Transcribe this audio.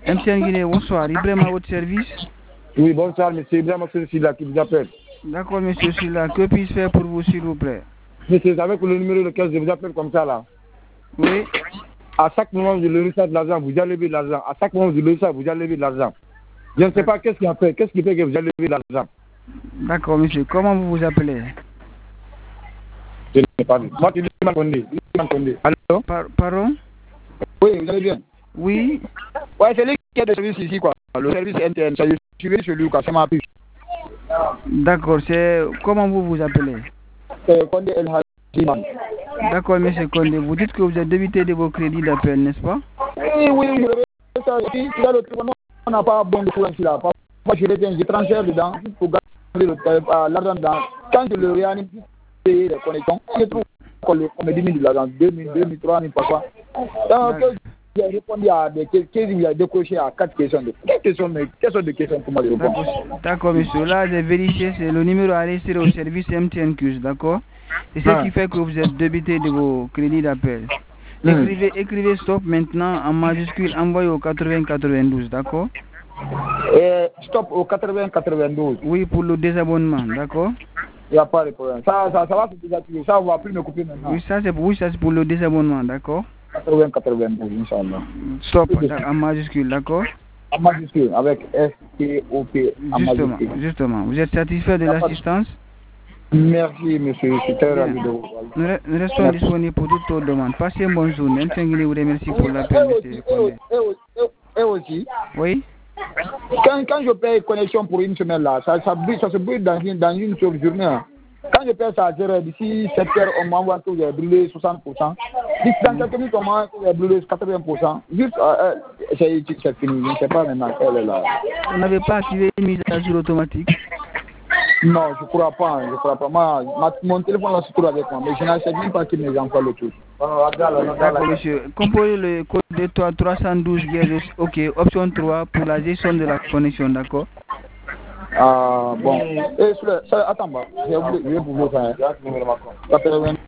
MTN Guinée, bonsoir. Ibrahim à votre service. Oui, bonsoir, monsieur Ibrahim, c'est là qui vous appelle. D'accord, monsieur Silla. Que puis-je faire pour vous, s'il vous plaît? Monsieur, avec le numéro lequel je vous appelle comme ça, là. Oui. À chaque moment, je le reçois de l'argent, vous allez lever de l'argent. À chaque moment, je le reçois, vous allez lever de l'argent. Je ne sais pas qu'est-ce qui fait que vous allez lever de l'argent. D'accord, monsieur. Comment vous vous appelez? Je ne sais pas. Moi, tu dis Condé. Allô? Pardon? Oui, vous allez bien? Oui. Ouais, c'est lui qui a des services ici, quoi. Le service NTN, je suis chez lui, quoi. C'est ma puce. D'accord, c'est... Comment vous vous appelez? Condé El Hajiman. D'accord, monsieur Condé. Vous dites que vous êtes débité de vos crédits d'appel, n'est-ce pas? Oui. On n'a pas bon de courant ici, là. Moi, je transfère dedans pour garder l'argent dedans. Quand je le réanime, payer les connexions, je trouve qu'on me diminue de l'argent, 2 000, 3 000 parfois. Donc, j'ai répondu à des questions, il a décroché à 4 questions. Quelles sortes de questions pour moi de répondre? D'accord, monsieur. Là, j'ai vérifié, c'est le numéro enregistré au service MTNQ, d'accord? C'est ce qui fait que vous êtes débité de vos crédits d'appel. Écrivez stop maintenant en majuscule, envoyez au 80-92, d'accord? Stop au 80-92. Oui, pour le désabonnement, d'accord? Il n'y a pas de problème. Ça va se désactiver. Ça ne va plus me couper maintenant. Oui, ça c'est pour le désabonnement, d'accord? 80-92, Inch'Allah. Stop en majuscule, d'accord? En majuscule, avec S-T-O-P en majuscule. Justement. Vous êtes satisfait de l'assistance? Merci, monsieur. Je suis très ravi de vous voir. Nous restons disponibles pour toutes vos demandes. Passez une bonne journée. Vous remercie pour l'appel, monsieur. Et aussi, oui? Quand je paye connexion pour une semaine, là, ça se brûle dans une seule journée. Quand je paye ça à 0, d'ici 7 heures, on m'envoie que j'ai brûlé 60%. D'ici dans quelques minutes, on m'envoie que j'ai brûlé 80%. Juste, c'est fini. Je ne sais pas maintenant quelle est là. Vous n'avez pas activé une mise à jour automatique? Non, je ne crois pas. Moi, mon téléphone là se trouve avec moi, mais je n'achète même pas qu'il me envoie le tout. D'accord, monsieur. Composez le code de 312 OK, option 3 pour la gestion de la connexion, d'accord? Bon. Attends, j'ai oublié pour vous faire.